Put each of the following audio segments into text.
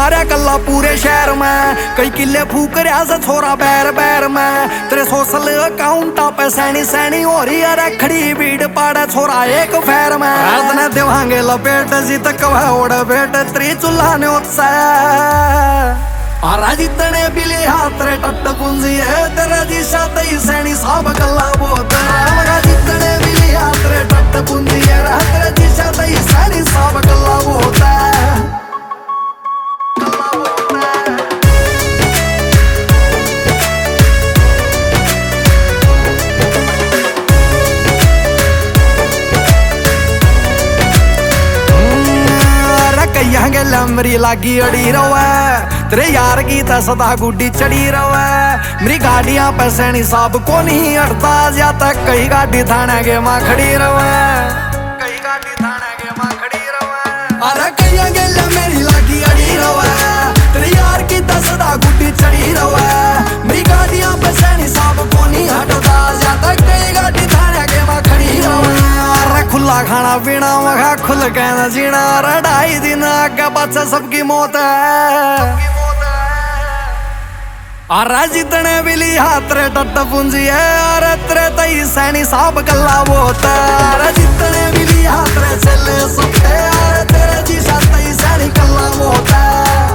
मारा कल्ला पूरे शहर में, कई किले फूक रहा से छोरा बैर बैर में। तेरे सोशल अकाउंट पे सैनी सैनी हो रही है खड़ी भीड़ पाड़ा छोरा एक फैर में। रात ने देवांगे लपेट जी तक ओढ़ बेट त्री चूल्हा ने उत्साह आरा जितने बिले हाथ रे टट पुंजी है तेरा जी साथ ही सैनी साहब गल्ला बोत है। जितने बिले हाथ रे टट पुंजी है तेरा जी साथ ही सैनी साहब गल्ला बोत है। मेरी लागी अड़ी रवे तेरे यार की तो सदा गुड्डी चढ़ी रवे। मेरी गाड़ियां पे सैनी साहब को नहीं अड़ता जाता कई गाड़ी थाने के मां खड़ी रवे, कई गाड़ी थाने के मां खड़ी रवे। अरे कई गेला मेरी लागी अड़ी रवे तेरे यार की तो सदा गुड्डी चढ़ी रवे। मेरी गाड़ियां पे सैनी साहब को नहीं हटता जाता कई गाड़ी थाने के मां खड़ी रवे। खुला खाना पीना मखा खुल के न जीना ढाई दिन आगे पाछे सबकी मौत है। अरे जितने बिली हाथ रे टट पूंजी है अरे तेरे तई सैनी साहब गल्ला बोत है। अरे जितने बिली हाथ रे चले सुखे अरे तेरे जी साथ तई सैनी गल्ला बोत है।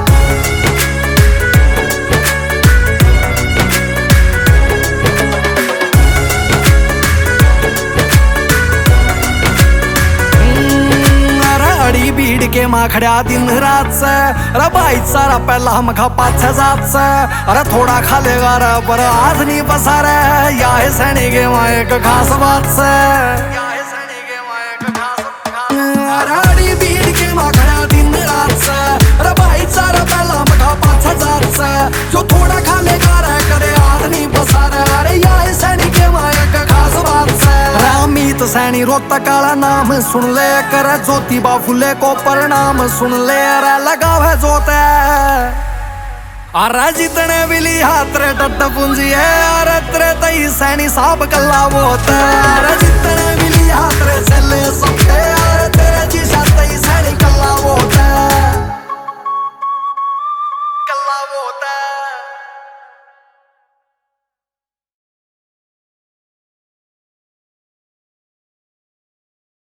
भीड़ के मां खड़ा दिन रात से अरे भाई सारा पहला हम खा पाछे जात से। अरे थोड़ा खा लेगा रे पर हाथ नहीं बसा रे या है सैनी के मां एक खास बात से। अरे भीड़ के मां खड़ा दिन रात से अरे भाई सारा पहला हम खा पाछे जात से। जो थोड़ा खा लेगा रे करे हाथ नहीं बसा रे अरे या है सैनी के मां एक खास बात से। रामीत सैनी रोता काला नाम सुन ले कर ज्योतिबा फुले को प्रणाम सुन ले अरे लगाव है जोते। अरे जितने बिली हाथ रे टट पूंजी है अरे तेरे तई सैनी साहब गल्ला बोत है। अरे जितने बिली हाथ रे चले सुखे